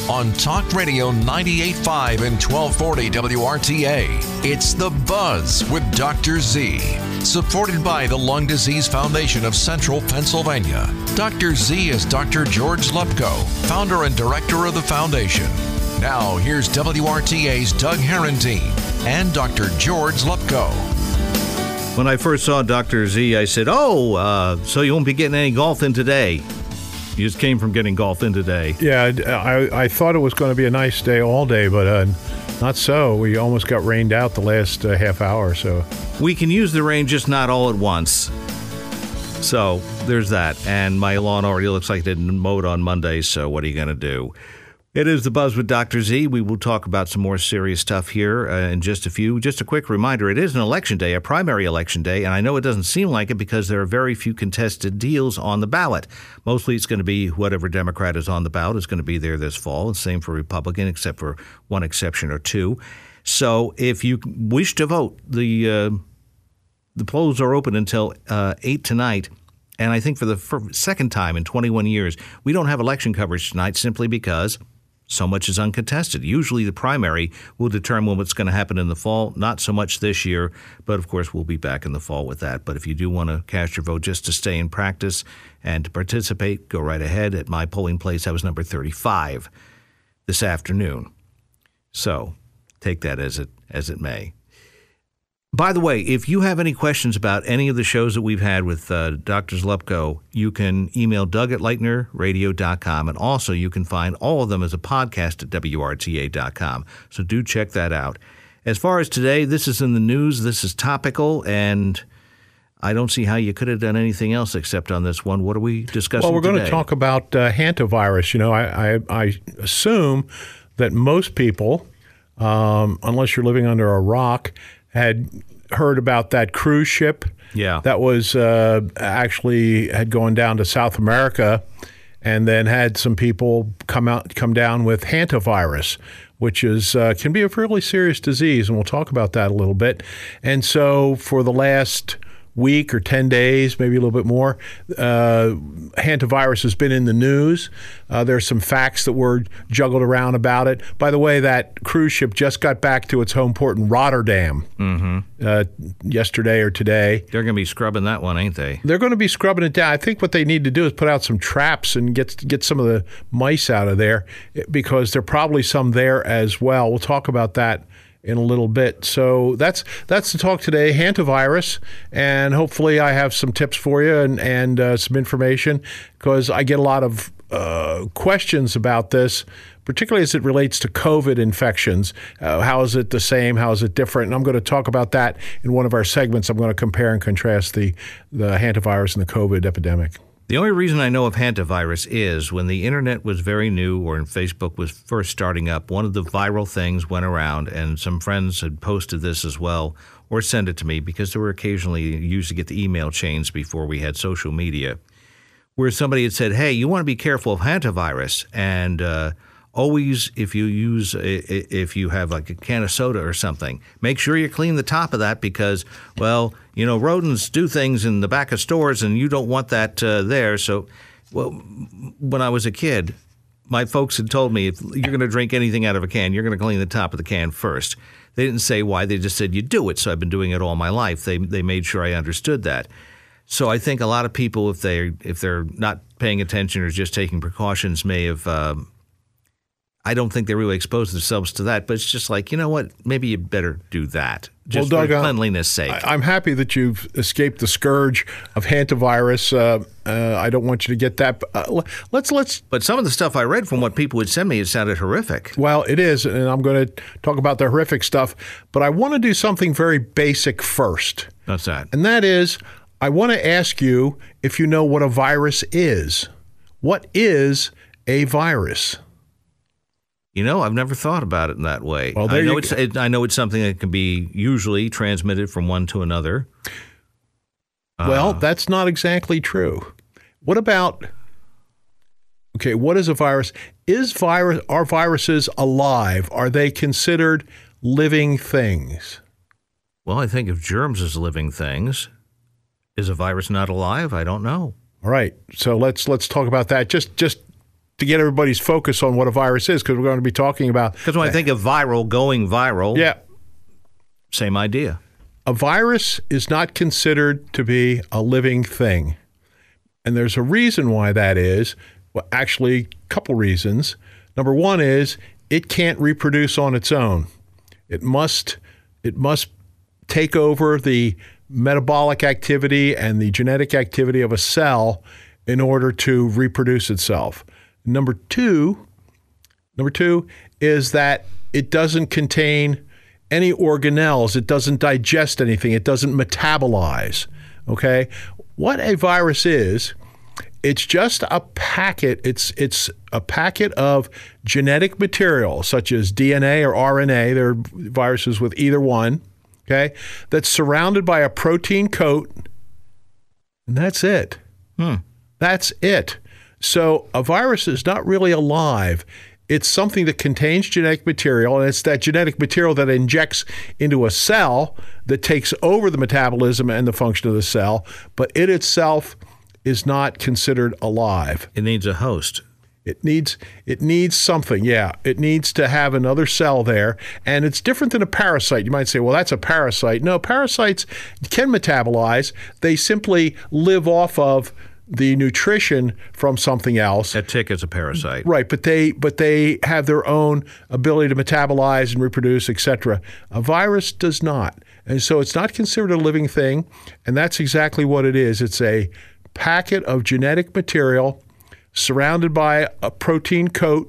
on Talk Radio 98.5 and 1240 WRTA. It's The Buzz with Dr. Z, supported by the Lung Disease Foundation of Central Pennsylvania. Dr. Z is Dr. George Lupko, founder and director of the foundation. Now, here's WRTA's Doug Herentine and Dr. George Lupko. When I first saw Dr. Z, I said, so you won't be getting any golf in today. You just came from getting golf in today. Yeah, I thought it was going to be a nice day all day, but not so. We almost got rained out the last half hour or so. We can use the rain, just not all at once. So there's that. And my lawn already looks like it didn't mow it on Monday, so what are you going to do? It is The Buzz with Dr. Z. We will talk about some more serious stuff here in just a few. Just a quick reminder, it is an election day, a primary election day, and I know it doesn't seem like it because there are very few contested deals on the ballot. Mostly it's going to be whatever Democrat is on the ballot is going to be there this fall, and same for Republican, except for one exception or two. So if you wish to vote, the polls are open until 8 tonight. And I think for the second time in 21 years, we don't have election coverage tonight simply because so much is uncontested. Usually the primary will determine what's going to happen in the fall. Not so much this year, but of course we'll be back in the fall with that. But if you do want to cast your vote just to stay in practice and to participate, go right ahead. At my polling place, I was number 35 this afternoon. So take that as it may. By the way, if you have any questions about any of the shows that we've had with Dr. Lupko, you can email Doug@LeitnerRadio.com, and also you can find all of them as a podcast at WRTA.com. So do check that out. As far as today, this is in the news, this is topical, and I don't see how you could have done anything else except on this one. What are we discussing today? Well, we're going to talk about hantavirus. You know, I assume that most people, unless you're living under a rock, had heard about that cruise ship that was actually had gone down to South America and then had some people come down with hantavirus, which is can be a fairly serious disease, and we'll talk about that a little bit. And so for the last week or 10 days, maybe a little bit more, hantavirus has been in the news. There's some facts that were juggled around about it. By the way, that cruise ship just got back to its home port in Rotterdam yesterday or today. They're going to be scrubbing that one, ain't they? They're going to be scrubbing it down. I think what they need to do is put out some traps and get some of the mice out of there, because there are probably some there as well. We'll talk about that in a little bit. So that's the talk today, hantavirus, and hopefully I have some tips for you and some information, because I get a lot of questions about this, particularly as it relates to COVID infections. How is it the same? How is it different? And I'm going to talk about that in one of our segments. I'm going to compare and contrast the hantavirus and the COVID epidemic. The only reason I know of hantavirus is when the internet was very new, or when Facebook was first starting up, one of the viral things went around, and some friends had posted this as well, or sent it to me, because there were occasionally, you used to get the email chains before we had social media, where somebody had said, hey, you want to be careful of hantavirus, and always, if you have like a can of soda or something, make sure you clean the top of that, because, well, you know, rodents do things in the back of stores and you don't want that there. So, well, when I was a kid, my folks had told me, if you're going to drink anything out of a can, you're going to clean the top of the can first. They didn't say why. They just said you do it. So I've been doing it all my life. They made sure I understood that. So I think a lot of people, if they're not paying attention or just taking precautions, may have I don't think they really expose themselves to that, but it's just like, you know what, maybe you better do that, just for cleanliness' sake. I'm happy that you've escaped the scourge of hantavirus. I don't want you to get that. Let's. But some of the stuff I read from what people would send me, it sounded horrific. Well, it is, and I'm going to talk about the horrific stuff, but I want to do something very basic first. What's that? And that is, I want to ask you if you know what a virus is. What is a virus? You know, I've never thought about it in that way. Well, I know it's something that can be usually transmitted from one to another. Well, that's not exactly true. What about, okay, what is a virus? Are viruses alive? Are they considered living things? Well, I think of germs as living things. Is a virus not alive? I don't know. All right. So let's talk about that. Just to get everybody's focus on what a virus is, because we're going to be talking about. Because when I think of viral, going viral, yeah, same idea. A virus is not considered to be a living thing. And there's a reason why that is. Well, actually, a couple reasons. Number one is it can't reproduce on its own. It must take over the metabolic activity and the genetic activity of a cell in order to reproduce itself. Number two is that it doesn't contain any organelles. It doesn't digest anything. It doesn't metabolize. Okay? What a virus is, it's just a packet. It's a packet of genetic material, such as DNA or RNA. There are viruses with either one, okay, that's surrounded by a protein coat, and that's it. That's it. So a virus is not really alive. It's something that contains genetic material, and it's that genetic material that injects into a cell that takes over the metabolism and the function of the cell, but it itself is not considered alive. It needs a host. It needs something, yeah. It needs to have another cell there, and it's different than a parasite. You might say, well, that's a parasite. No, parasites can metabolize. They simply live off of the nutrition from something else. A tick is a parasite. Right, but they have their own ability to metabolize and reproduce, etc. A virus does not. And so it's not considered a living thing, and that's exactly what it is. It's a packet of genetic material surrounded by a protein coat,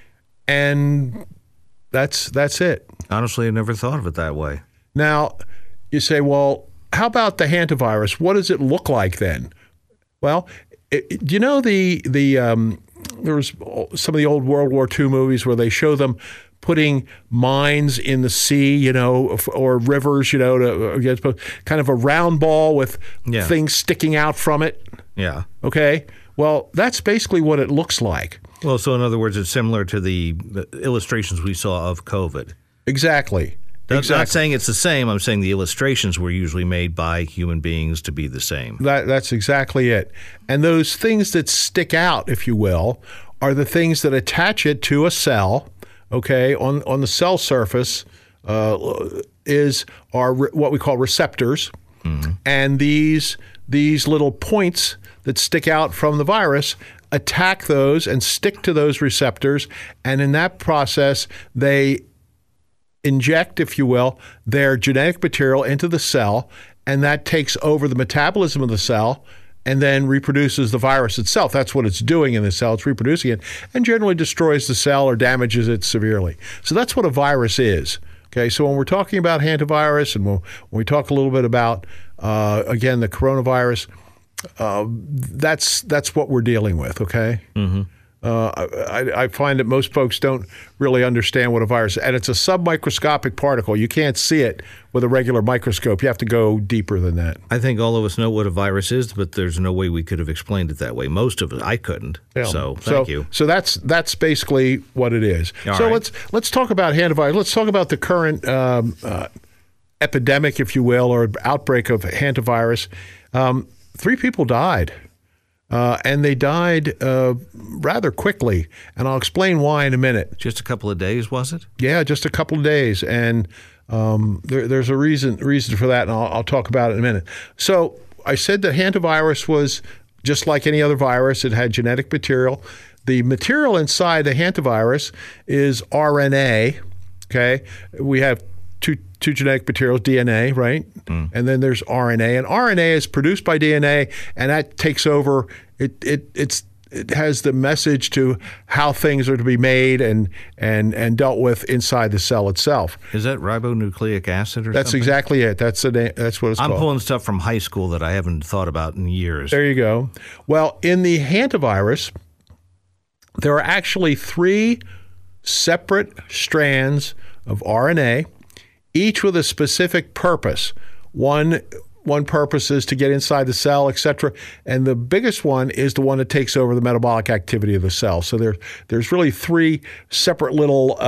and that's it. Honestly, I never thought of it that way. Now, you say, well, how about the hantavirus? What does it look like then? Well, do you know there was some of the old World War II movies where they show them putting mines in the sea, or rivers, to kind of a round ball with things sticking out from it. Yeah. Okay. Well, that's basically what it looks like. Well, so in other words, it's similar to the illustrations we saw of COVID. Exactly. I'm not saying it's the same. I'm saying the illustrations were usually made by human beings to be the same. That's exactly it. And those things that stick out, if you will, are the things that attach it to a cell. Okay, on the cell surface are what we call receptors, and these little points that stick out from the virus attack those and stick to those receptors, and in that process they inject, if you will, their genetic material into the cell, and that takes over the metabolism of the cell and then reproduces the virus itself. That's what it's doing in the cell. It's reproducing it and generally destroys the cell or damages it severely. So that's what a virus is. Okay, so when we're talking about hantavirus and when we talk a little bit about, again, the coronavirus, that's what we're dealing with, okay? Mm-hmm. I find that most folks don't really understand what a virus is. And it's a submicroscopic particle. You can't see it with a regular microscope. You have to go deeper than that. I think all of us know what a virus is, but there's no way we could have explained it that way. Most of it, I couldn't. Yeah. So thank you. So that's basically what it is. Let's talk about hantavirus. Let's talk about the current epidemic, if you will, or outbreak of hantavirus. 3 people died. And they died rather quickly, and I'll explain why in a minute. Just a couple of days, was it? Yeah, just a couple of days, and there's a reason for that, and I'll talk about it in a minute. So I said that hantavirus was just like any other virus. It had genetic material. The material inside the hantavirus is RNA. Okay, we have two genetic materials, DNA, right? And then there's RNA. And RNA is produced by DNA, and that takes over. It has the message to how things are to be made and dealt with inside the cell itself. Is that ribonucleic acid or That's something? Exactly it. That's what it's called. I'm pulling stuff from high school that I haven't thought about in years. There you go. Well, in the hantavirus, there are actually 3 separate strands of RNA, each with a specific purpose. One purpose is to get inside the cell, etc. And the biggest one is the one that takes over the metabolic activity of the cell. So there's really 3 separate little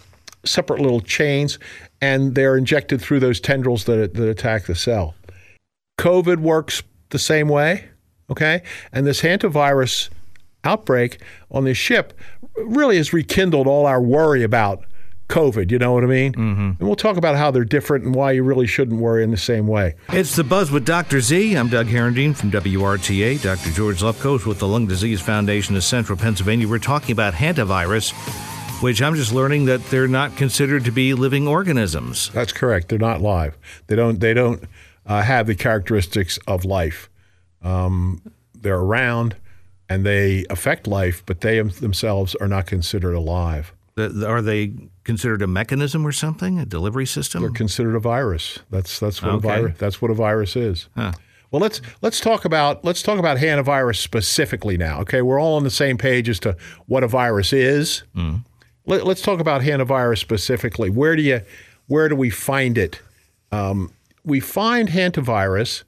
chains, and they're injected through those tendrils that attack the cell. COVID works the same way, okay? And this hantavirus outbreak on this ship really has rekindled all our worry about COVID, you know what I mean? Mm-hmm. And we'll talk about how they're different and why you really shouldn't worry in the same way. It's The Buzz with Dr. Z. I'm Doug Herendeen from WRTA. Dr. George Lefkoe with the Lung Disease Foundation of Central Pennsylvania. We're talking about hantavirus, which I'm just learning that they're not considered to be living organisms. That's correct. They're not live. They don't have the characteristics of life. They're around and they affect life, but they themselves are not considered alive. Are they considered a mechanism or something, a delivery system? They're considered a virus. That's what Okay. a virus is. Huh. Well, let's talk about hantavirus specifically now. Okay, we're all on the same page as to what a virus is. Mm. Let's talk about hantavirus specifically. Where do we find it? We find hantavirus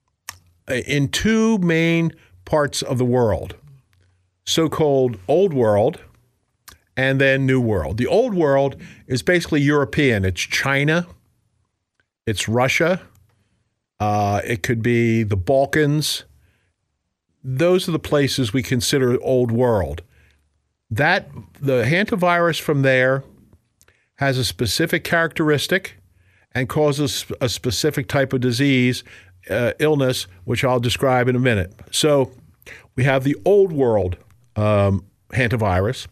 in two main parts of the world: so-called Old World and then New World. The Old World is basically European. It's China, it's Russia, it could be the Balkans. Those are the places we consider Old World. The hantavirus from there has a specific characteristic and causes a specific type of disease, illness, which I'll describe in a minute. So we have the Old World hantavirus,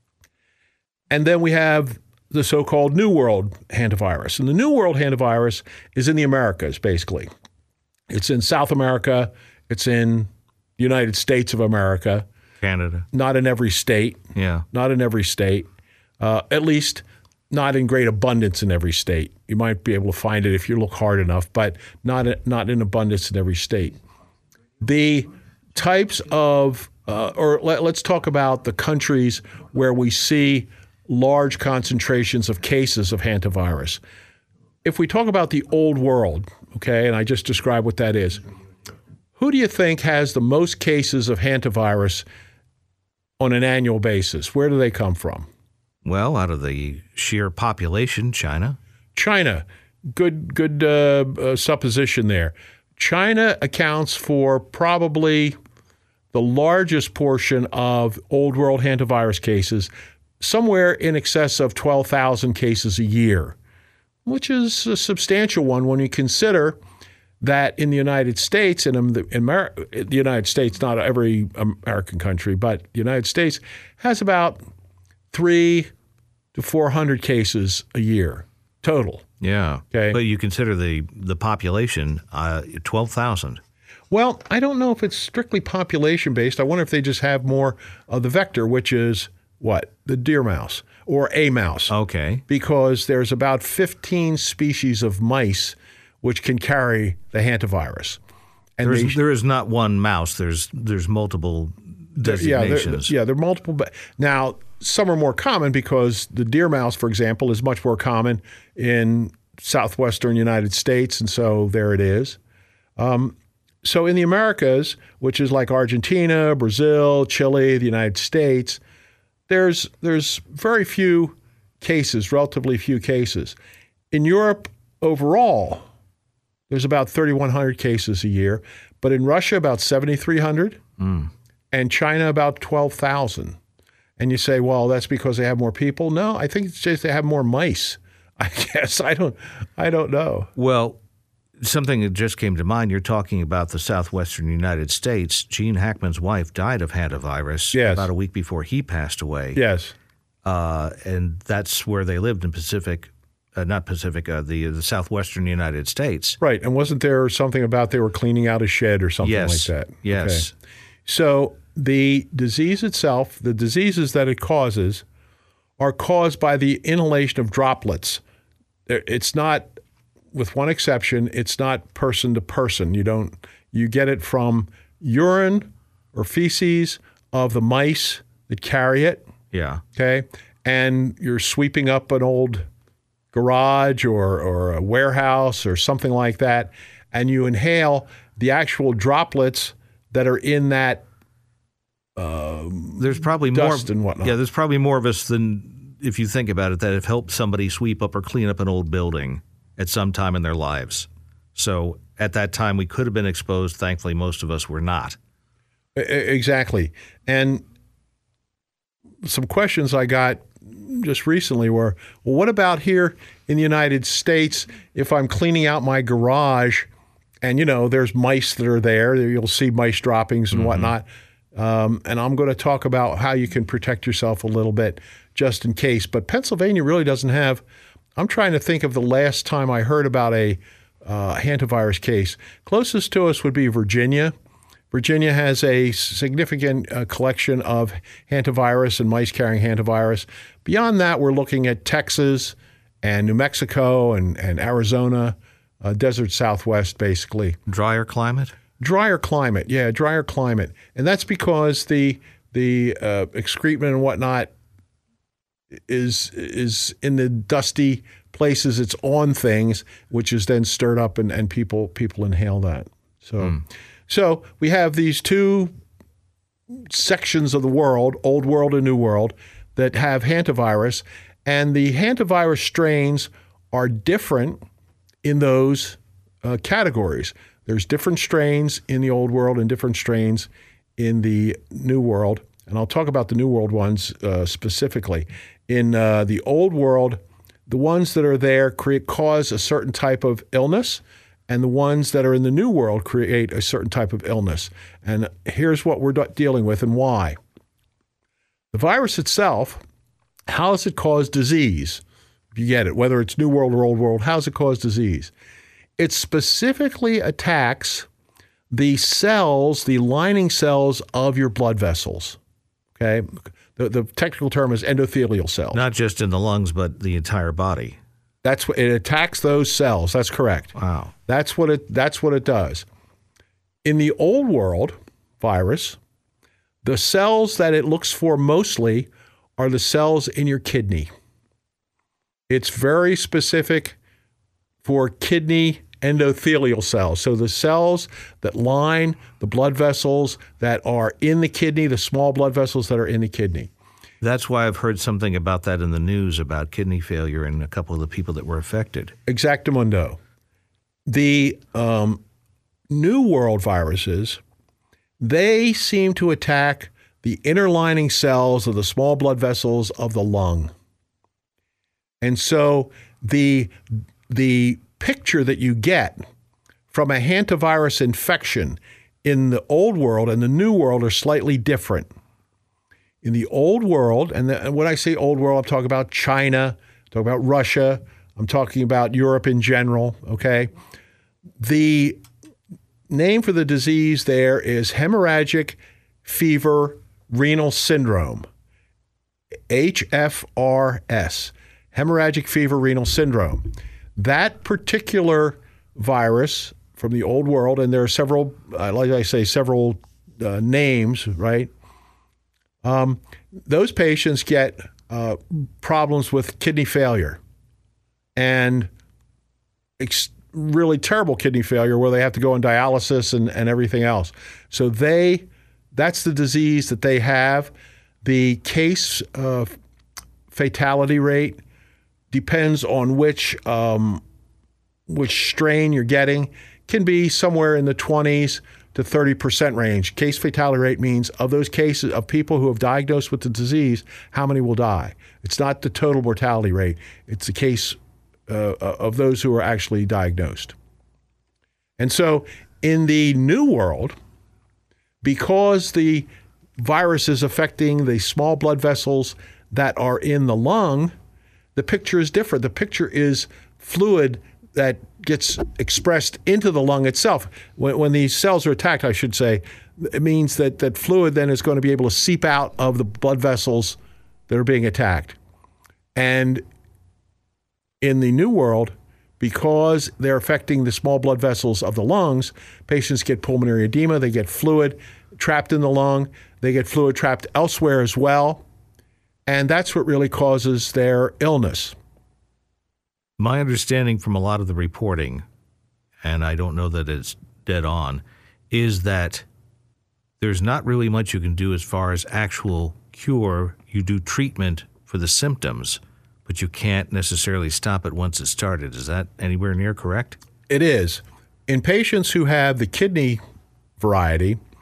and then we have the so-called New World hantavirus. And the New World hantavirus is in the Americas, basically. It's in South America. It's in the United States of America. Canada. Not in every state. Yeah. Not in every state. At least not in great abundance in every state. You might be able to find it if you look hard enough, but not in abundance in every state. The types of, let's talk about the countries where we see large concentrations of cases of hantavirus. If we talk about the Old World, okay, and I just described what that is, who do you think has the most cases of hantavirus on an annual basis? Where do they come from? Well, out of the sheer population, China. China. Good supposition there. China accounts for probably the largest portion of Old World hantavirus cases, somewhere in excess of 12,000 cases a year, which is a substantial one when you consider that in the United States, and the United States, not every American country, but the United States has about 300 to 400 cases a year total. Yeah. Okay. But you consider the population, 12,000. Well, I don't know if it's strictly population-based. I wonder if they just have more of the vector, which is what? The deer mouse or a mouse. Okay. Because there's about 15 species of mice which can carry the hantavirus. And there is not one mouse. There's multiple designations. There are multiple. Now, some are more common because the deer mouse, for example, is much more common in southwestern United States, and so there it is. So in the Americas, which is like Argentina, Brazil, Chile, the United States, there's very few cases, relatively few cases. In Europe overall, there's about 3,100 cases a year, but in Russia about 7,300, and China about 12,000. And you say, well, that's because they have more people. No, I think it's just they have more mice. I guess I don't know. Well, something that just came to mind. You're talking about the southwestern United States. Gene Hackman's wife died of hantavirus about a week before he passed away. Yes, and that's where they lived in the southwestern United States. Right. And wasn't there something about they were cleaning out a shed or something like that? Yes. Okay. So the disease itself, the diseases that it causes, are caused by the inhalation of droplets. It's not, with one exception, it's not person to person. You get it from urine or feces of the mice that carry it. Yeah. Okay. And you're sweeping up an old garage or a warehouse or something like that, and you inhale the actual droplets that are in that there's probably dust more and whatnot. Yeah, there's probably more of us than, if you think about it, that have helped somebody sweep up or clean up an old building at some time in their lives. So at that time, we could have been exposed. Thankfully, most of us were not. Exactly. And some questions I got just recently were, well, what about here in the United States if I'm cleaning out my garage and, there's mice that are there. You'll see mice droppings and whatnot. And I'm going to talk about how you can protect yourself a little bit just in case. But Pennsylvania really doesn't have – I'm trying to think of the last time I heard about a hantavirus case. Closest to us would be Virginia. Virginia has a significant collection of hantavirus and mice carrying hantavirus. Beyond that, we're looking at Texas and New Mexico and Arizona, desert Southwest, basically. Drier climate? Drier climate, yeah, drier climate. And that's because the excrement and whatnot is in the dusty places. It's on things, which is then stirred up and people inhale that. So we have these two sections of the world, Old World and New World, that have hantavirus, and the hantavirus strains are different in those categories. There's different strains in the Old World and different strains in the New World, and I'll talk about the New World ones specifically. In the Old World, the ones that are there cause a certain type of illness, and the ones that are in the New World create a certain type of illness. And here's what we're dealing with and why. The virus itself, how does it cause disease? If you get it, whether it's New World or Old World, how does it cause disease? It specifically attacks the cells, the lining cells of your blood vessels. Okay? The technical term is endothelial cells. Not just in the lungs, but the entire body. That's what it attacks, those cells. That's correct. Wow. That's what it does. In the Old World virus, the cells that it looks for mostly are the cells in your kidney. It's very specific for kidney endothelial cells. So the cells that line the blood vessels that are in the kidney, the small blood vessels that are in the kidney. That's why I've heard something about that in the news about kidney failure in a couple of the people that were affected. Exactamundo. The New World viruses, they seem to attack the inner lining cells of the small blood vessels of the lung. And so the picture that you get from a hantavirus infection in the Old World and the New World are slightly different. In the Old World, and when I say Old World, I'm talking about China, I'm talking about Russia, I'm talking about Europe in general, okay? The name for the disease there is hemorrhagic fever renal syndrome, HFRS, hemorrhagic fever renal syndrome. That particular virus from the Old World, and there are several, like I say, several names, right? Those patients get problems with kidney failure and really terrible kidney failure where they have to go on dialysis and everything else. So that's the disease that they have. The case fatality rate depends on which strain you're getting. Can be somewhere in the 20s to 30% range. Case fatality rate means of those cases of people who have diagnosed with the disease, how many will die? It's not the total mortality rate. It's the case of those who are actually diagnosed. And so in the New World, because the virus is affecting the small blood vessels that are in the lung, the picture is different. The picture is fluid that gets expressed into the lung itself. When these cells are attacked, I should say, it means that fluid then is going to be able to seep out of the blood vessels that are being attacked. And in the New World, because they're affecting the small blood vessels of the lungs, patients get pulmonary edema, they get fluid trapped in the lung, they get fluid trapped elsewhere as well, and that's what really causes their illness. My understanding from a lot of the reporting, and I don't know that it's dead on, is that there's not really much you can do as far as actual cure. You do treatment for the symptoms, but you can't necessarily stop it once it started. Is that anywhere near correct? It is. In patients who have the kidney variety,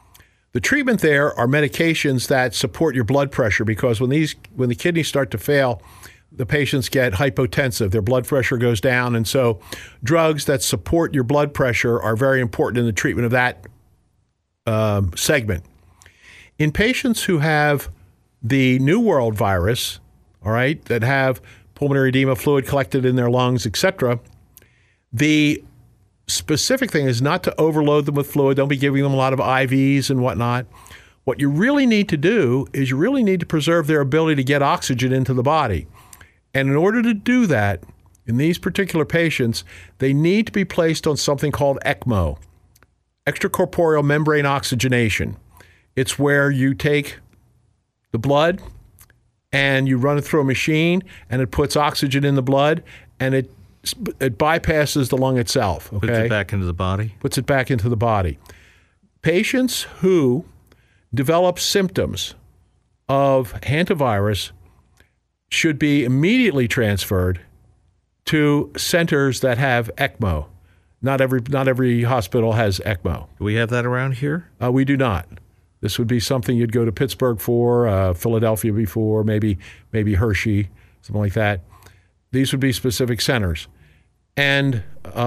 The treatment there are medications that support your blood pressure, because when the kidneys start to fail, the patients get hypotensive. Their blood pressure goes down. And so drugs that support your blood pressure are very important in the treatment of that segment. In patients who have the New World virus, all right, that have pulmonary edema, fluid collected in their lungs, etc., the specific thing is not to overload them with fluid. Don't be giving them a lot of IVs and whatnot. What you really need to do is you really need to preserve their ability to get oxygen into the body. And in order to do that, in these particular patients, they need to be placed on something called ECMO, extracorporeal membrane oxygenation. It's where you take the blood and you run it through a machine, and it puts oxygen in the blood, and it bypasses the lung itself. Okay? Puts it back into the body? Puts it back into the body. Patients who develop symptoms of hantavirus should be immediately transferred to centers that have ECMO. Not every hospital has ECMO. Do we have that around here? We do not. This would be something you'd go to Pittsburgh for, Philadelphia before, maybe Hershey, something like that. These would be specific centers. And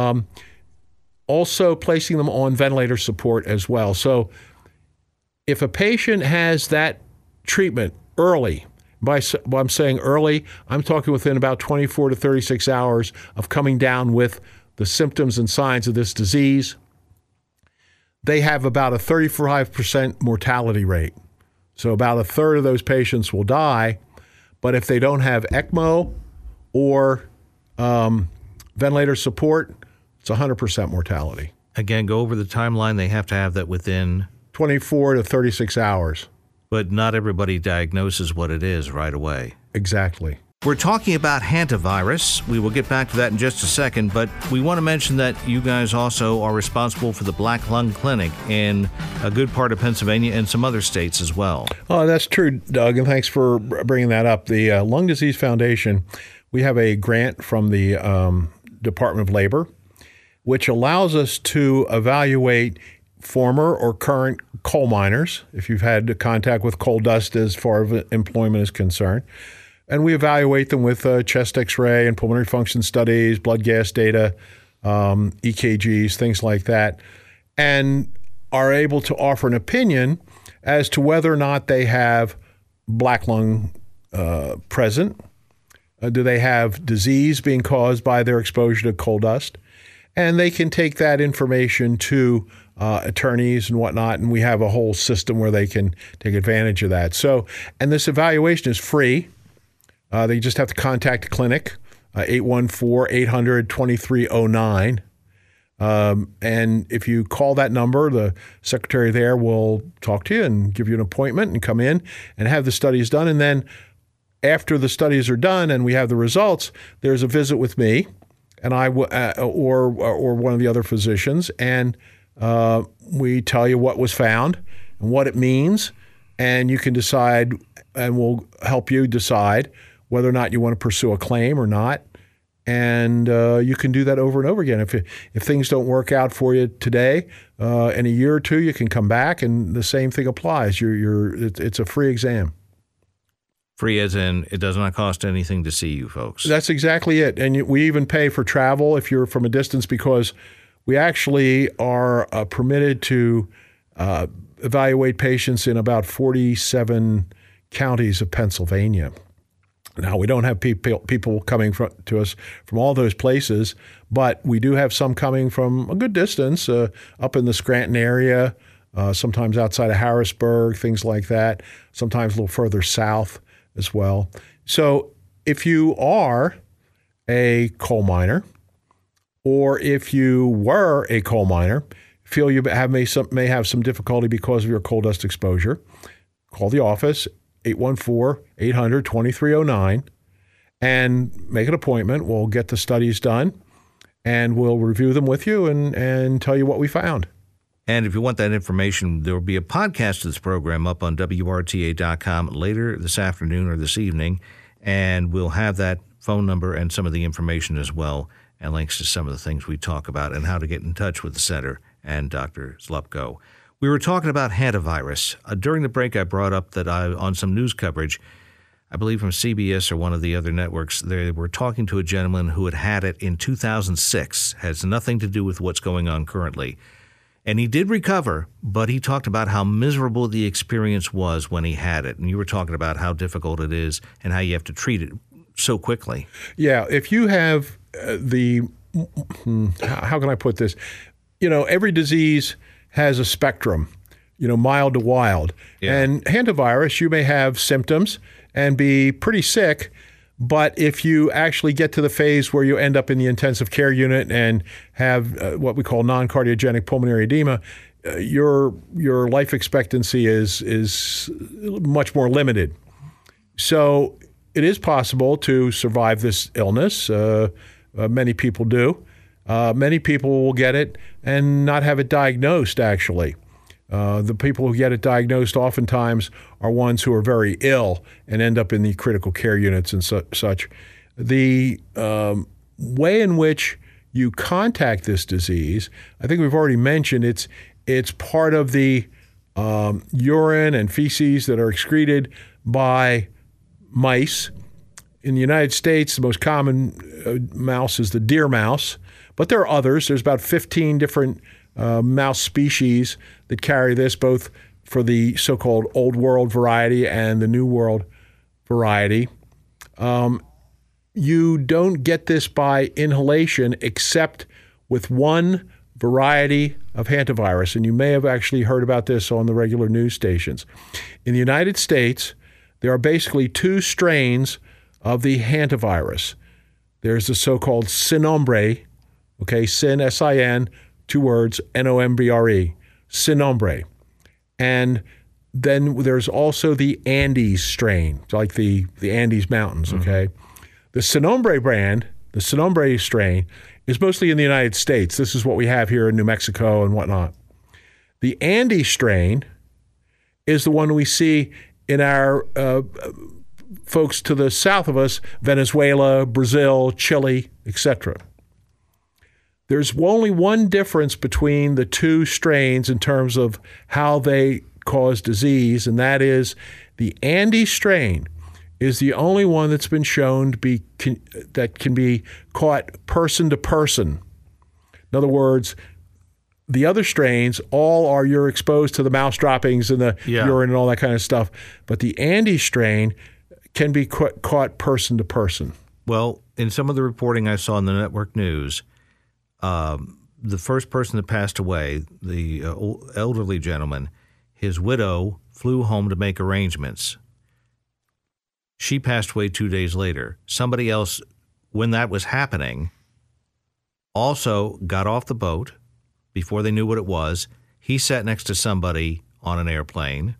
also placing them on ventilator support as well. So if a patient has that treatment early, when I'm saying early, I'm talking within about 24 to 36 hours of coming down with the symptoms and signs of this disease, they have about a 35% mortality rate. So about a third of those patients will die. But if they don't have ECMO or ventilator support, it's 100% mortality. Again, go over the timeline. They have to have that within 24 to 36 hours. But not everybody diagnoses what it is right away. Exactly. We're talking about hantavirus. We will get back to that in just a second, but we want to mention that you guys also are responsible for the Black Lung Clinic in a good part of Pennsylvania and some other states as well. Oh, that's true, Doug, and thanks for bringing that up. The Lung Disease Foundation, we have a grant from the Department of Labor, which allows us to evaluate former or current coal miners, if you've had contact with coal dust as far as employment is concerned. And we evaluate them with chest X-ray and pulmonary function studies, blood gas data, EKGs, things like that, and are able to offer an opinion as to whether or not they have black lung present. Do they have disease being caused by their exposure to coal dust? And they can take that information to attorneys and whatnot, and we have a whole system where they can take advantage of that. So, and this evaluation is free. They just have to contact the clinic, 814-800-2309. And if you call that number, the secretary there will talk to you and give you an appointment and come in and have the studies done. And then after the studies are done and we have the results, there's a visit with me and I or one of the other physicians, and we tell you what was found and what it means, and you can decide, and we'll help you decide whether or not you want to pursue a claim or not. And you can do that over and over again. If things don't work out for you today, in a year or two, you can come back, and the same thing applies. It's a free exam. Free as in it does not cost anything to see you folks. That's exactly it. And we even pay for travel if you're from a distance, because we actually are permitted to evaluate patients in about 47 counties of Pennsylvania. Now, we don't have people coming to us from all those places, but we do have some coming from a good distance, up in the Scranton area, sometimes outside of Harrisburg, things like that, sometimes a little further south as well. So if you are a coal miner, or if you were a coal miner, feel you may have some difficulty because of your coal dust exposure, call the office, 814-800-2309, and make an appointment. We'll get the studies done, and we'll review them with you and tell you what we found. And if you want that information, there will be a podcast of this program up on WRTA.com later this afternoon or this evening, and we'll have that phone number and some of the information as well, and links to some of the things we talk about and how to get in touch with the center and Dr. Zlupko. We were talking about hantavirus. During the break, I brought up that on some news coverage, I believe from CBS or one of the other networks, they were talking to a gentleman who had it in 2006. Has nothing to do with what's going on currently. And he did recover, but he talked about how miserable the experience was when he had it. And you were talking about how difficult it is and how you have to treat it so quickly. Yeah, if you have how can I put this? Every disease has a spectrum, mild to wild. Yeah. And hantavirus, you may have symptoms and be pretty sick, but if you actually get to the phase where you end up in the intensive care unit and have what we call non-cardiogenic pulmonary edema, your life expectancy is much more limited. So it is possible to survive this illness. Many people do. Many people will get it and not have it diagnosed, actually. The people who get it diagnosed oftentimes are ones who are very ill and end up in the critical care units and such. The way in which you contact this disease, I think we've already mentioned, it's part of the urine and feces that are excreted by mice. In the United States, the most common mouse is the deer mouse, but there are others. There's about 15 different mouse species that carry this, both for the so-called Old World variety and the New World variety. You don't get this by inhalation except with one variety of hantavirus, and you may have actually heard about this on the regular news stations. In the United States, there are basically two strains of the hantavirus. There's the so-called Sinombre, Sin, S-I-N, 2 words, Nombre, Sinombre. And then there's also the Andes strain, like the Andes Mountains, okay? The Sinombre brand, the Sinombre strain, is mostly in the United States. This is what we have here in New Mexico and whatnot. The Andes strain is the one we see in our folks to the south of us, Venezuela, Brazil, Chile, etc. There's only one difference between the two strains in terms of how they cause disease, and that is the Andes strain is the only one that's been shown to be that can be caught person to person. In other words, the other strains all are you're exposed to the mouse droppings and the urine and all that kind of stuff, but the Andes strain can be caught person to person. Well, in some of the reporting I saw in the network news, the first person that passed away, the elderly gentleman, his widow flew home to make arrangements. She passed away 2 days later. Somebody else, when that was happening, also got off the boat before they knew what it was. He sat next to somebody on an airplane.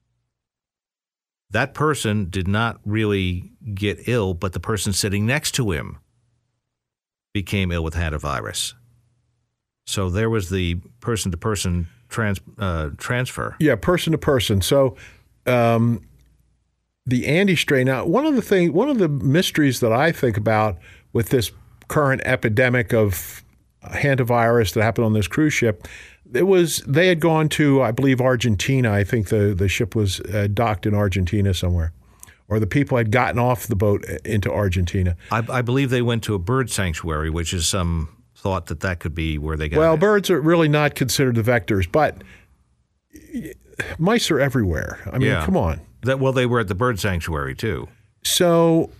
That person did not really get ill, but the person sitting next to him became ill with hantavirus. So there was the person-to-person transfer. Yeah, person-to-person. So the Andes strain. Now, one of the mysteries that I think about with this current epidemic of hantavirus that happened on this cruise ship, they had gone to, I believe, Argentina. I think the ship was docked in Argentina somewhere, or the people had gotten off the boat into Argentina. I believe they went to a bird sanctuary, which is some thought that could be where they got it. Well, birds are really not considered the vectors, but mice are everywhere. I mean, come on. They were at the bird sanctuary too. So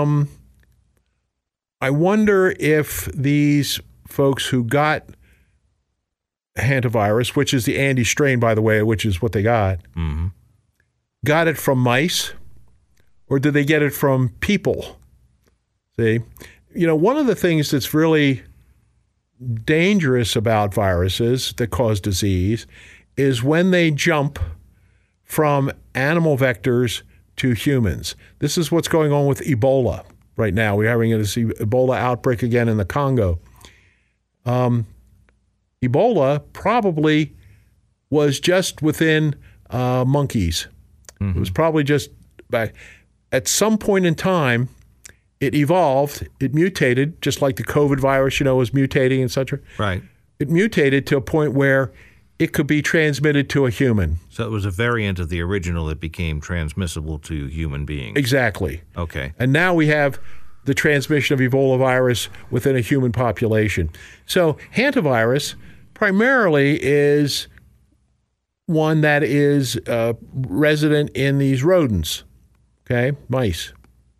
I wonder if these folks who got hantavirus, which is the Andes strain, by the way, which is what they got, got it from mice, or did they get it from people? See, one of the things that's really dangerous about viruses that cause disease is when they jump from animal vectors to humans. This is what's going on with Ebola right now. We're having this Ebola outbreak again in the Congo. Ebola probably was just within monkeys. It was probably just at some point in time, it evolved, it mutated, just like the COVID virus, was mutating, etc. Right. It mutated to a point where it could be transmitted to a human. So it was a variant of the original that became transmissible to human beings. Exactly. Okay. And now we have the transmission of Ebola virus within a human population. So hantavirus primarily is one that is resident in these rodents, okay, mice.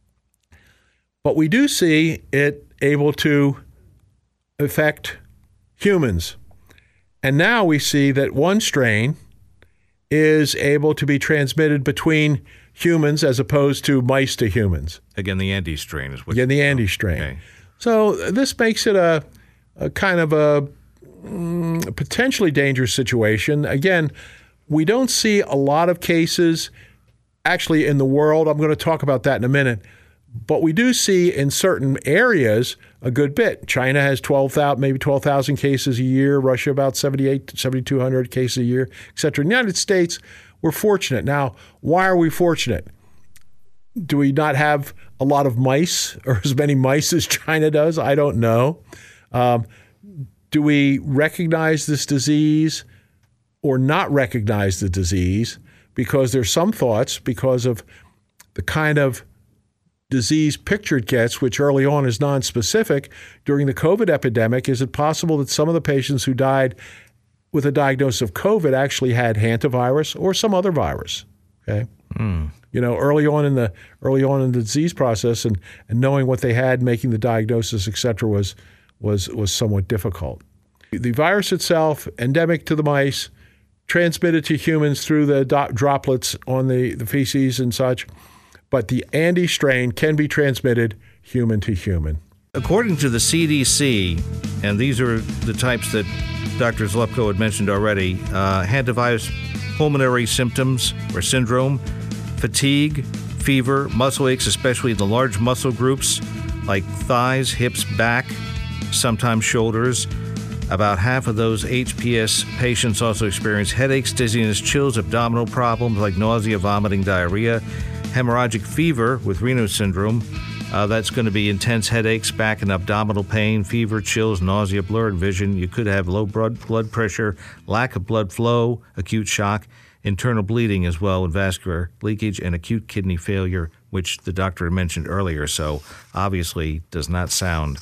But we do see it able to affect humans. And now we see that one strain is able to be transmitted between humans as opposed to mice to humans. Again, the Andes strain is what. Again, the Andes strain. Okay. So this makes it a kind of a potentially dangerous situation. Again, we don't see a lot of cases actually in the world. I'm going to talk about that in a minute. But we do see in certain areas a good bit. China has 12,000, maybe 12,000 cases a year. Russia about 7,200 cases a year, et cetera. In the United States, we're fortunate. Now, why are we fortunate? Do we not have a lot of mice or as many mice as China does? I don't know. Do we recognize this disease or not recognize the disease? Because there's some thoughts because of the kind of disease picture it gets, which early on is nonspecific. During the COVID epidemic, is it possible that some of the patients who died with a diagnosis of COVID actually had hantavirus or some other virus? Okay, you know, early on in the disease process, and knowing what they had, making the diagnosis, et cetera, was somewhat difficult. The virus itself, endemic to the mice, transmitted to humans through the droplets on the feces and such. But the Andes strain can be transmitted human to human. According to the CDC, and these are the types that Dr. Zlepko had mentioned already, hantavirus pulmonary symptoms or syndrome, fatigue, fever, muscle aches, especially the large muscle groups like thighs, hips, back, sometimes shoulders. About half of those HPS patients also experience headaches, dizziness, chills, abdominal problems like nausea, vomiting, diarrhea, hemorrhagic fever with Raynaud syndrome. That's going to be intense headaches, back and abdominal pain, fever, chills, nausea, blurred vision. You could have low blood pressure, lack of blood flow, acute shock, internal bleeding as well, with vascular leakage, and acute kidney failure, which the doctor mentioned earlier. So obviously does not sound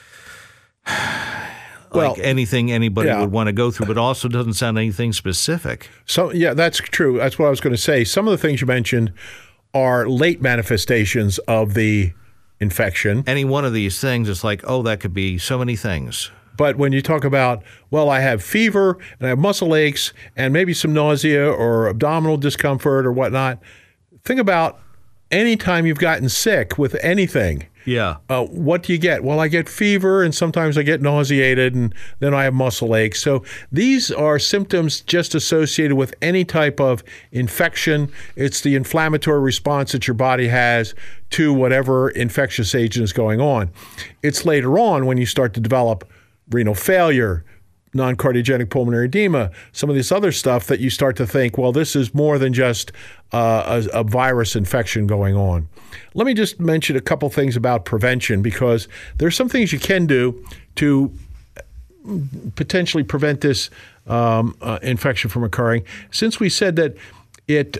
like anything anybody would want to go through, but also doesn't sound anything specific. So, yeah, that's true. That's what I was going to say. Some of the things you mentioned are late manifestations of the infection. Any one of these things, it's like, oh, that could be so many things. But when you talk about, well, I have fever and I have muscle aches and maybe some nausea or abdominal discomfort or whatnot, think about any time you've gotten sick with anything. Yeah. What do you get? Well, I get fever and sometimes I get nauseated and then I have muscle aches. So these are symptoms just associated with any type of infection. It's the inflammatory response that your body has to whatever infectious agent is going on. It's later on when you start to develop renal failure, non-cardiogenic pulmonary edema, some of this other stuff that you start to think, well, this is more than just a virus infection going on. Let me just mention a couple things about prevention, because there's some things you can do to potentially prevent this infection from occurring. Since we said that it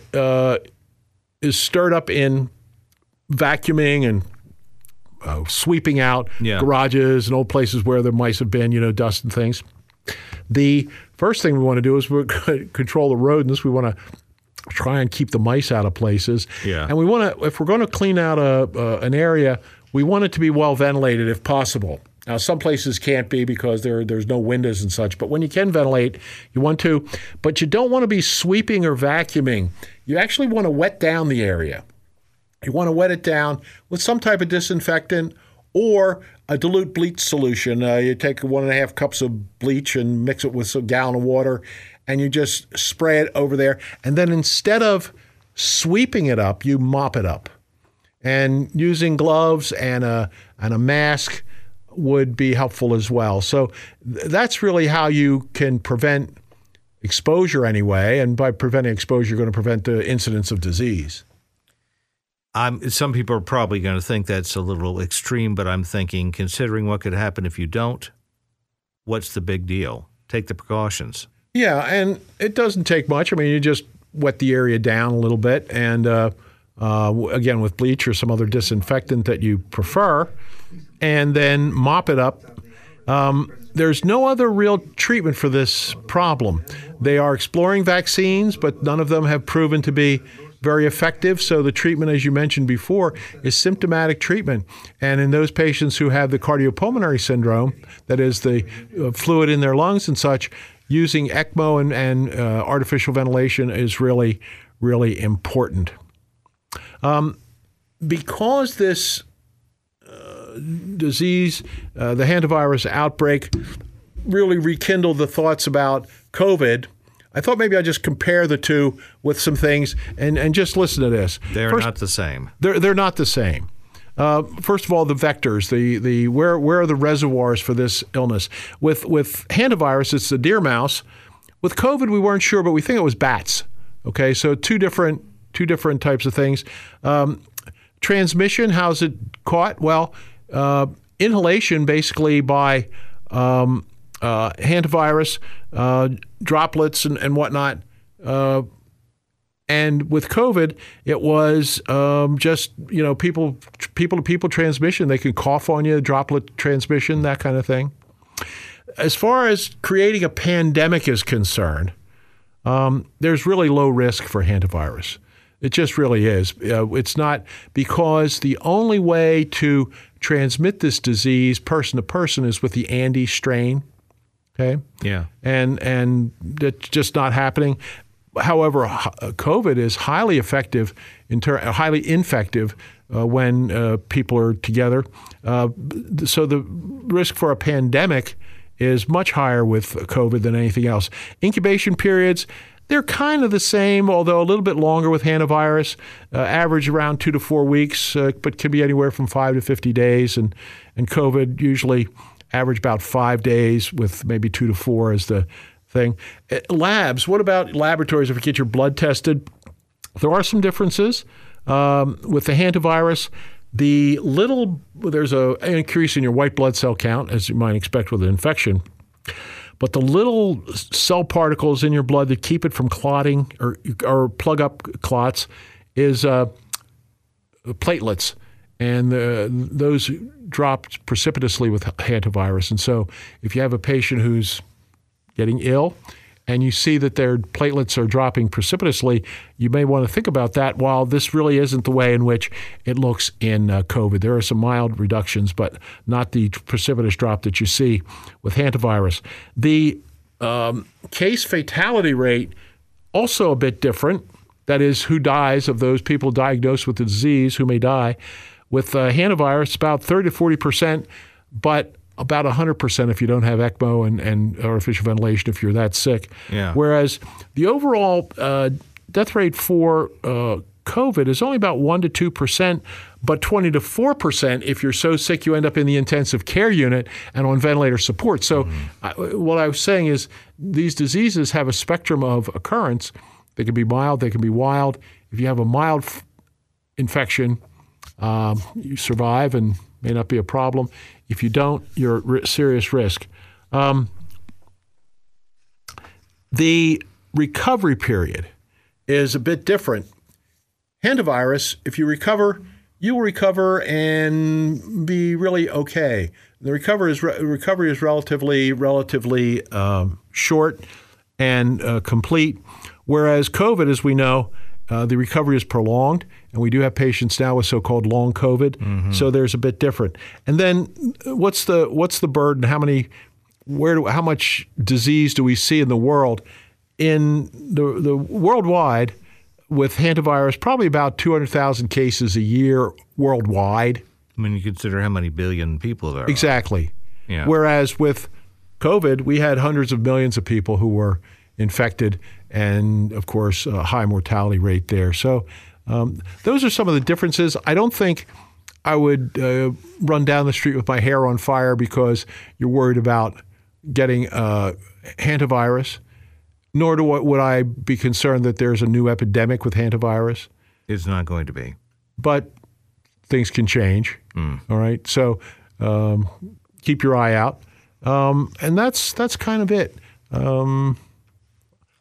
is stirred up in vacuuming and sweeping out garages and old places where the mice have been, dust and things. The first thing we want to do is control the rodents. We want to try and keep the mice out of places. Yeah. And we want to, if we're going to clean out an area, we want it to be well ventilated if possible. Now, some places can't be because there's no windows and such, but when you can ventilate, you want to. But you don't want to be sweeping or vacuuming. You actually want to wet down the area. You want to wet it down with some type of disinfectant or a dilute bleach solution. You take 1.5 cups of bleach and mix it with a gallon of water, and you just spray it over there. And then instead of sweeping it up, you mop it up. And using gloves and a mask would be helpful as well. So that's really how you can prevent exposure anyway. And by preventing exposure, you're going to prevent the incidence of disease. Some people are probably going to think that's a little extreme, but I'm thinking, considering what could happen if you don't, what's the big deal? Take the precautions. Yeah, and it doesn't take much. I mean, you just wet the area down a little bit, and again, with bleach or some other disinfectant that you prefer, and then mop it up. There's no other real treatment for this problem. They are exploring vaccines, but none of them have proven to be very effective. So the treatment, as you mentioned before, is symptomatic treatment. And in those patients who have the cardiopulmonary syndrome, that is the fluid in their lungs and such, using ECMO and artificial ventilation is really, really important. Because this disease, the hantavirus outbreak, really rekindled the thoughts about COVID, I thought maybe I'd just compare the two with some things and just listen to this. They're not the same. They're not the same. First of all, the vectors, the where are the reservoirs for this illness? With hantavirus, it's the deer mouse. With COVID, we weren't sure, but we think it was bats. Okay, so two different types of things. Transmission, how's it caught? Well, inhalation, basically by hantavirus, droplets and whatnot. And with COVID, it was just, people to people transmission. They could cough on you, droplet transmission, that kind of thing. As far as creating a pandemic is concerned, there's really low risk for hantavirus. It just really is. It's not, because the only way to transmit this disease person to person is with the Andes strain. Okay. Yeah. And that's just not happening. However, COVID is highly effective, highly infective when people are together. So the risk for a pandemic is much higher with COVID than anything else. Incubation periods, they're kind of the same, although a little bit longer with hantavirus, average around 2 to 4 weeks, but can be anywhere from 5 to 50 days. And COVID usually average about 5 days with maybe 2 to 4 as the thing. Labs, what about laboratories if you get your blood tested? There are some differences. With the hantavirus, there's an increase in your white blood cell count, as you might expect with an infection. But the little cell particles in your blood that keep it from clotting or plug up clots is platelets. And those drop precipitously with hantavirus. And so if you have a patient who's getting ill and you see that their platelets are dropping precipitously, you may want to think about that. While this really isn't the way in which it looks in COVID. There are some mild reductions, but not the precipitous drop that you see with hantavirus. The case fatality rate, also a bit different. That is, who dies of those people diagnosed with the disease, who may die. With hantavirus, about 30 to 40%, but about 100% if you don't have ECMO and artificial ventilation if you're that sick. Yeah. Whereas the overall death rate for COVID is only about 1 to 2%, but 20 to 4% if you're so sick you end up in the intensive care unit and on ventilator support. So what I was saying is these diseases have a spectrum of occurrence. They can be mild, they can be wild. If you have a mild infection, you survive and may not be a problem. If you don't, you're at serious risk. The recovery period is a bit different. Hantavirus, if you recover, you will recover and be really okay. The recovery is relatively short and complete, whereas COVID, as we know, the recovery is prolonged, and we do have patients now with so-called long COVID. Mm-hmm. So there's a bit different. And then what's the burden? How much disease do we see in the world? In the worldwide, with hantavirus, probably about 200,000 cases a year worldwide. I mean, you consider how many billion people there are. Exactly. Yeah. Whereas with COVID, we had hundreds of millions of people who were infected, and of course, a high mortality rate there. So those are some of the differences. I don't think I would run down the street with my hair on fire because you're worried about getting hantavirus, nor would I be concerned that there's a new epidemic with hantavirus. It's not going to be. But things can change. All right. So keep your eye out. And that's kind of it.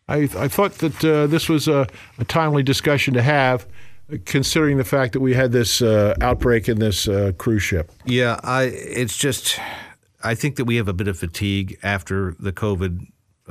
I thought that this was a timely discussion to have, considering the fact that we had this outbreak in this cruise ship. Yeah, I think that we have a bit of fatigue after the COVID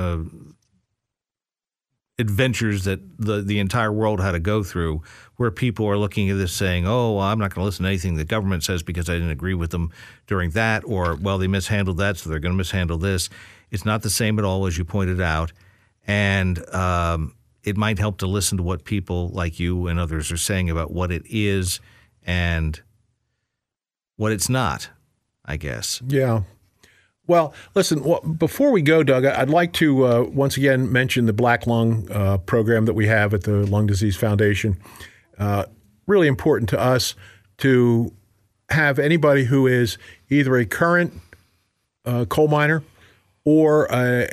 adventures that the entire world had to go through, where people are looking at this saying, oh, I'm not going to listen to anything the government says because I didn't agree with them during that, or, well, they mishandled that, so they're going to mishandle this. It's not the same at all, as you pointed out. And it might help to listen to what people like you and others are saying about what it is and what it's not, I guess. Yeah. Well, listen, before we go, Doug, I'd like to once again mention the Black Lung program that we have at the Lung Disease Foundation. Really important to us to have anybody who is either a current coal miner or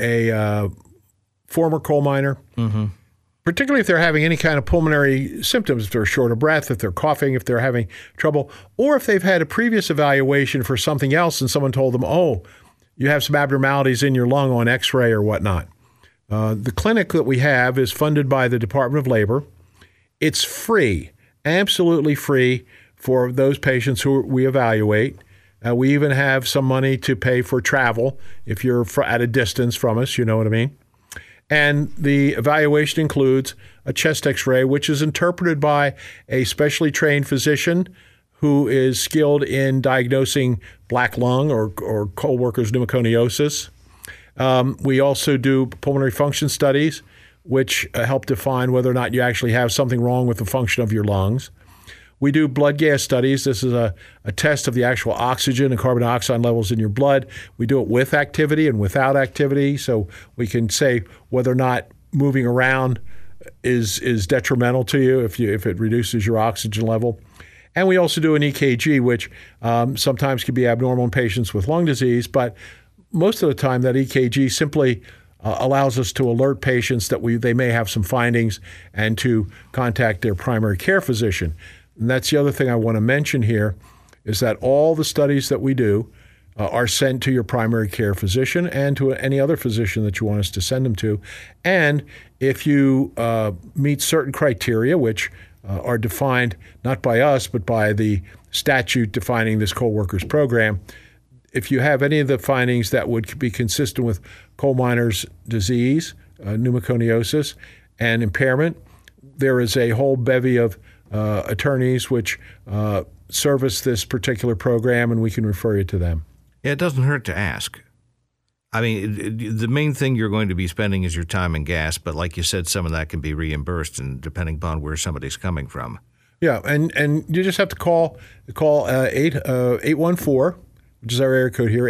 a former coal miner, particularly if they're having any kind of pulmonary symptoms, if they're short of breath, if they're coughing, if they're having trouble, or if they've had a previous evaluation for something else and someone told them, oh, you have some abnormalities in your lung on X-ray or whatnot. The clinic that we have is funded by the Department of Labor. It's free, absolutely free for those patients who we evaluate. We even have some money to pay for travel if you're at a distance from us, you know what I mean? And the evaluation includes a chest X-ray, which is interpreted by a specially trained physician who is skilled in diagnosing black lung or coal workers' pneumoconiosis. We also do pulmonary function studies, which help define whether or not you actually have something wrong with the function of your lungs. We do blood gas studies. This is a test of the actual oxygen and carbon dioxide levels in your blood. We do it with activity and without activity, so we can say whether or not moving around is detrimental to you if it reduces your oxygen level. And we also do an EKG, which sometimes can be abnormal in patients with lung disease, but most of the time that EKG simply allows us to alert patients that they may have some findings and to contact their primary care physician. And that's the other thing I want to mention here is that all the studies that we do are sent to your primary care physician and to any other physician that you want us to send them to. And if you meet certain criteria, which are defined not by us, but by the statute defining this coal workers program. If you have any of the findings that would be consistent with coal miners' disease, pneumoconiosis, and impairment, there is a whole bevy of attorneys which service this particular program, and we can refer you to them. Yeah, it doesn't hurt to ask. I mean, the main thing you're going to be spending is your time and gas, but like you said, some of that can be reimbursed, and depending upon where somebody's coming from. Yeah, and you just have to call 814, which is our area code here,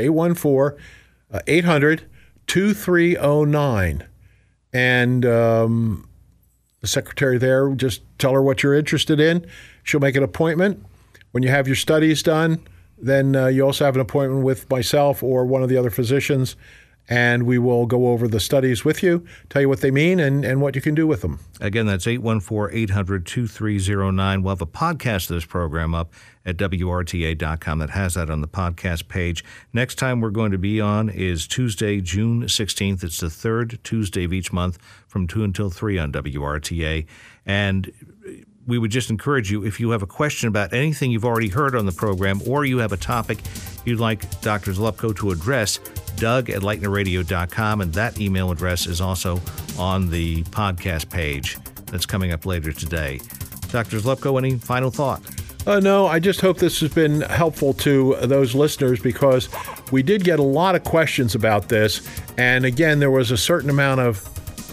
814-800-2309. And the secretary there, just tell her what you're interested in. She'll make an appointment. When you have your studies done, then you also have an appointment with myself or one of the other physicians, and we will go over the studies with you, tell you what they mean and what you can do with them. Again, that's 814-800-2309. We'll have a podcast of this program up at WRTA.com that has that on the podcast page. Next time we're going to be on is Tuesday, June 16th. It's the third Tuesday of each month from 2 until 3 on WRTA. And we would just encourage you, if you have a question about anything you've already heard on the program or you have a topic you'd like Dr. Zlupko to address, Doug@LightnerRadio.com, and that email address is also on the podcast page that's coming up later today. Dr. Zlupko, any final thought? No, I just hope this has been helpful to those listeners because we did get a lot of questions about this. And again, there was a certain amount of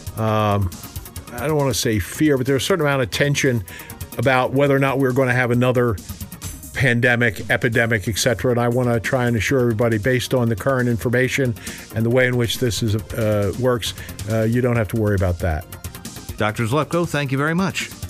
I don't want to say fear, but there's a certain amount of tension about whether or not we're going to have another pandemic, epidemic, et cetera. And I want to try and assure everybody, based on the current information and the way in which this works, you don't have to worry about that. Dr. Zlupko, thank you very much.